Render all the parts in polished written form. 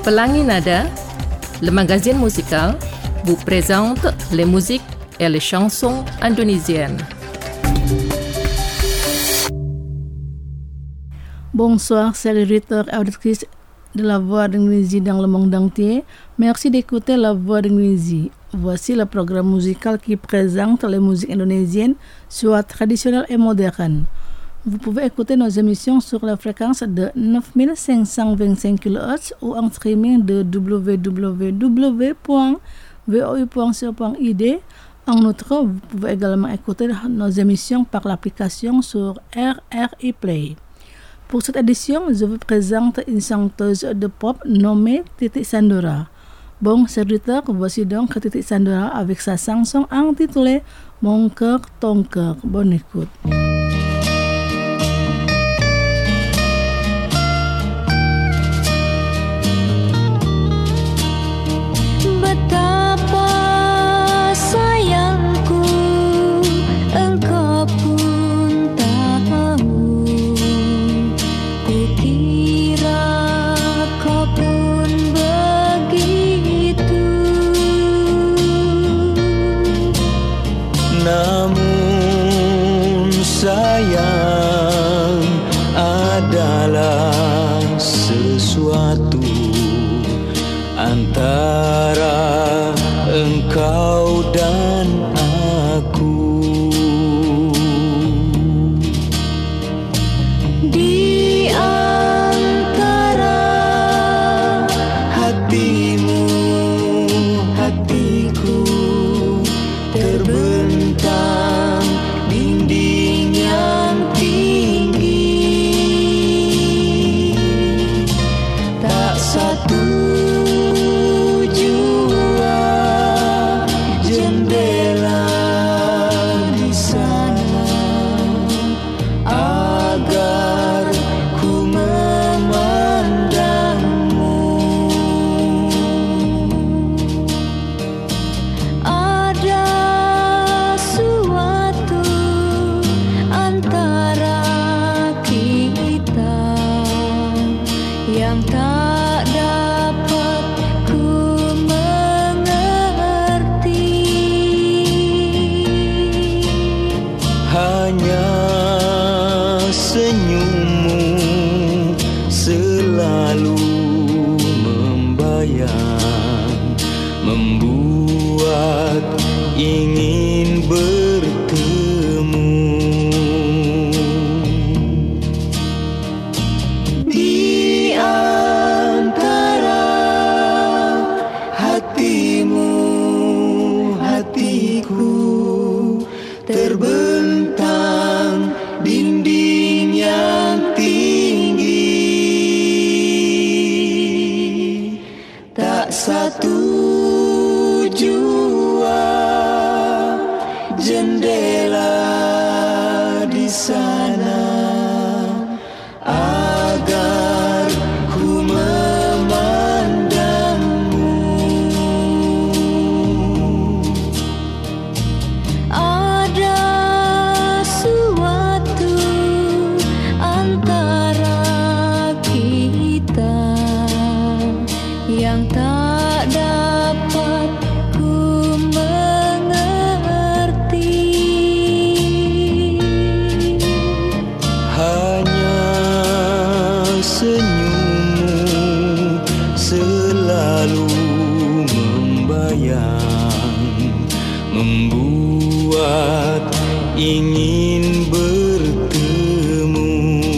Pelangi Nada, le magazine musical, vous présente les musiques et les chansons indonésiennes. Bonsoir, chers auditeurs et auditrices de la Voix d'Indonésie dans le monde entier. Merci d'écouter la Voix d'Indonésie. Voici le programme musical qui présente les musiques indonésiennes, soit traditionnelles et modernes. Vous pouvez écouter nos émissions sur la fréquence de 9525 kHz ou en streaming de www.voi.co.id. En outre, vous pouvez également écouter nos émissions par l'application sur RRI Play. Pour cette édition, je vous présente une chanteuse de pop nommée Titik Sandora. Bon, chers auditeurs, voici donc Titik Sandora avec sa chanson intitulée Mon cœur, ton cœur. Bonne écoute. Betapa sayangku, engkau pun tahu. Kukira kau pun begitu. Namun sayang adalah sesuatu antara engkau dan aku. Di antara hatimu, hatiku, terbentang dinding yang tinggi. Tak satu yang tak dapat ku mengerti. Hanya senyummu selalu membayang, membuat ingin bertemu. Terbentang dinding yang tinggi, tak satu jua jendela di sana agar ku memandangmu. Yang tak dapat ku mengerti. Hanya senyummu selalu membayang, membuat ingin bertemu.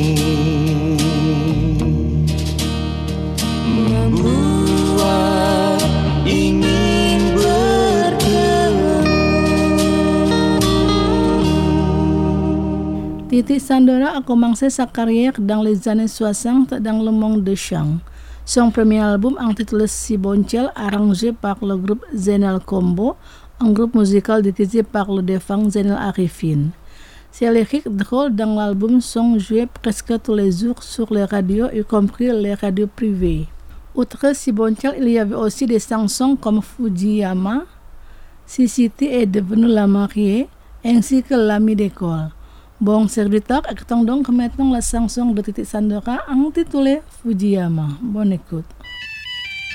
Titik Sandora a commencé sa carrière dans les années 60 dans le monde de chant. Son premier album intitulé Si Boncel, arrangé par le groupe Zainal Combo, un groupe musical dirigé par le défunt Zainal Arifin. Ses lyriques drôles dans l'album sont joués presque tous les jours sur les radios, y compris les radios privées. Outre Si Boncel, il y avait aussi des chansons comme Fujiyama, Si Siti est devenue la mariée, ainsi que L'ami d'école. Bon serviteur, écoutons donc maintenant la chanson de Titik Sandora intitulée Fujiyama. Bonne écoute.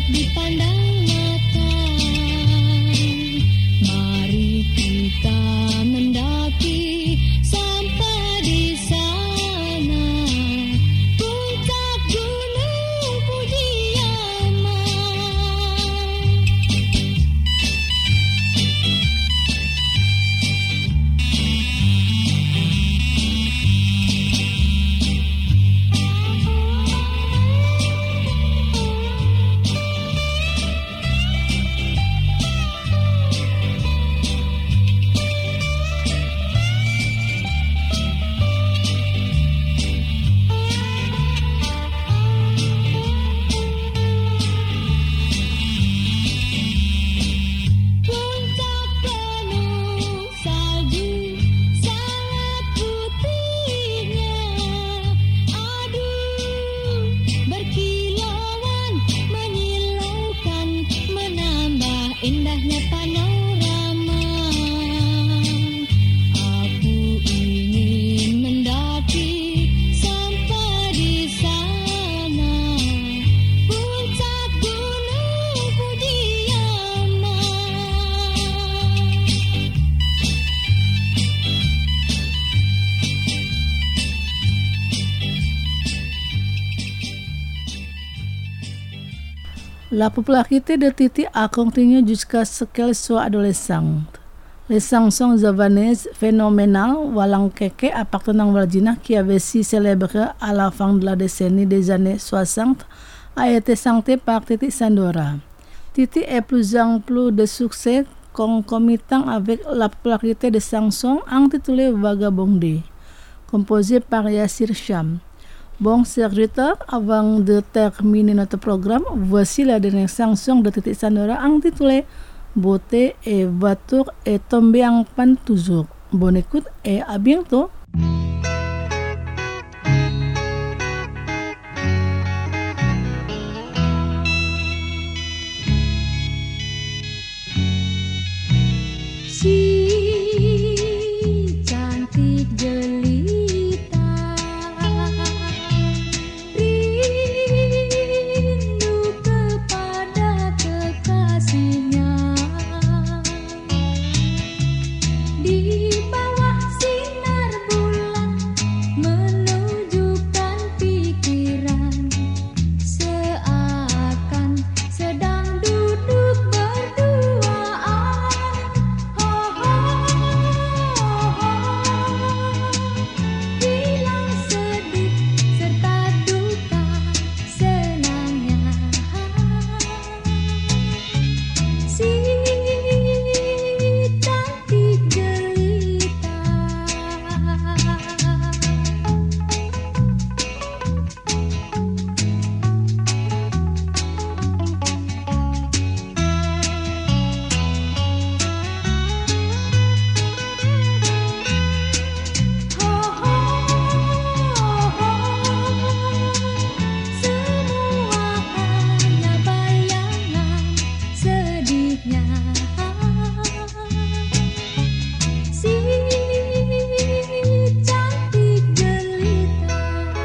dipandang mata. Mari kita mendaki sampai di sana, puncak gunung Fujiyama. Puncak penuh salju, sangat putihnya. Aduh, berkilauan, menyilaukan, menambah indahnya panorama. Aku ingin mendaki sampai di sana, puncak gunung Fujiyama. La popularité de Titi a continué jusqu'à ce qu'elle soit adolescente. Les chansons javanaises phénoménales Walankeke appartenant au Virginia, qui avait si célébré à la fin de la décennie des années 60, a été chantée par Titi Sandora. Titi est plus en plus de succès concomitant avec la popularité des chansons intitulées Vagabondé, composées par Yassir Cham. Bon, chers auditeurs, avant de terminer notre programme, voici la dernière chanson de Titi Sandora intitulée Beauté et voiture est tombée en panne toujours. Bonne écoute et à bientôt. Si cantik jelita, rindu kepada kekasihnya. Di bawah sinar bulan menunjukkan pikiran, seakan sedang duduk berduaan. Hilang sedih serta duka senangnya. Si cantik jelita, semua hanya bayangan sedihnya. Si cantik jelita.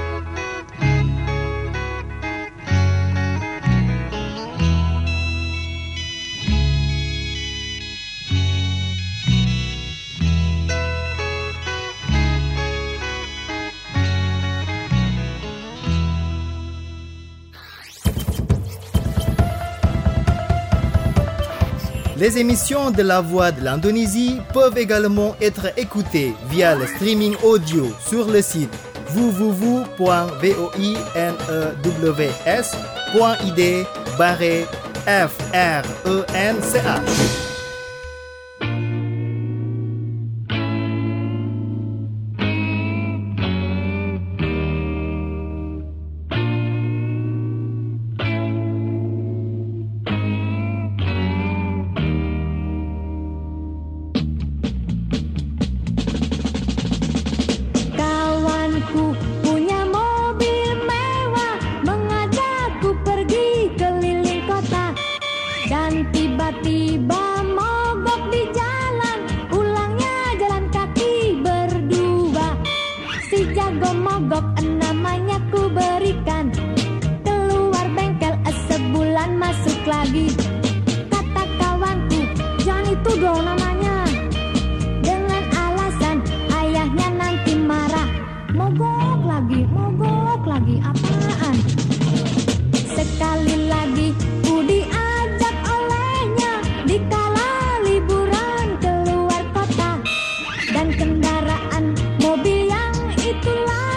Les émissions de La Voix de l'Indonésie peuvent également être écoutées via le streaming audio sur le site www.voinews.id/FRENCH. Kawanku punya mobil mewah, mengajakku pergi keliling kota. Dan tiba-tiba mogok di jalan, pulangnya jalan kaki berdua. Si jago mogok namanya ku berikan, keluar bengkel sebulan masuk mogok lagi. Kata kawanku, jangan itu dong namanya. Dengan alasan ayahnya nanti marah. Mogok lagi apaan? Sekali lagi ku diajak olehnya dikala liburan keluar kota. Dan kendaraan mobil yang itulah